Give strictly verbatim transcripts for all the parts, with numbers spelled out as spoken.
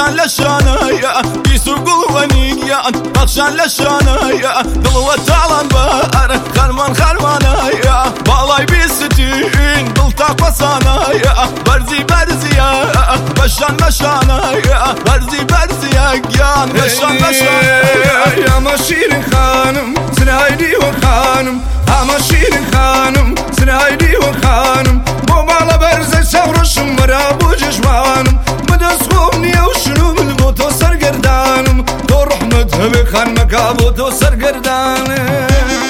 بخشان لشانايا بيسوق ونيان بخشان لشانايا دلوة تعلن بار خرمان خرمانايا بالاي بيستين دلتاق وصانايا برزي برزيا بشان بشانايا برزي برزيا جان بشان بشانايا يا مشير خانم سنايدي وخانم اما شيرين خانم سنايدي وخانم بو مالا برزي سورشم مرابو جشوانم مدسخومني وشنو من بوتو سرگردانم تو رحمت هبه خان مكا بوتو سرگردانم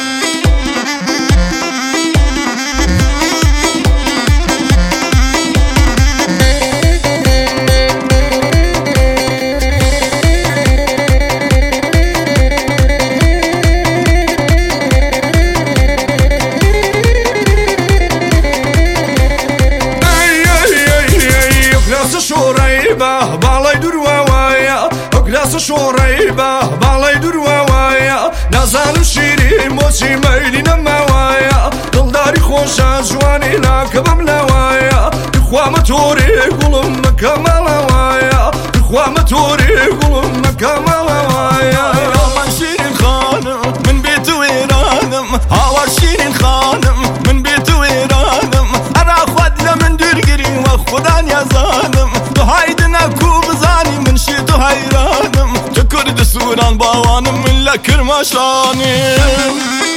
شوريبه بالای درواوایا اکلاس شوريبه بالای درواوایا نزانم شیری موسی میلی نماوایا دلداری خوشا جوانی لاکبم لوایا اخوام توری قلم مکملوایا اخوام توری قلم مکملوایا من شیرین خانم من بیت ویرانم هاور شیرین خانم من بیت ویرانم ارا خود لمن درگیری و خودان یزانم haydına kubzani min şidu hayranım Çukur düsuran bavanım min lekir maşanim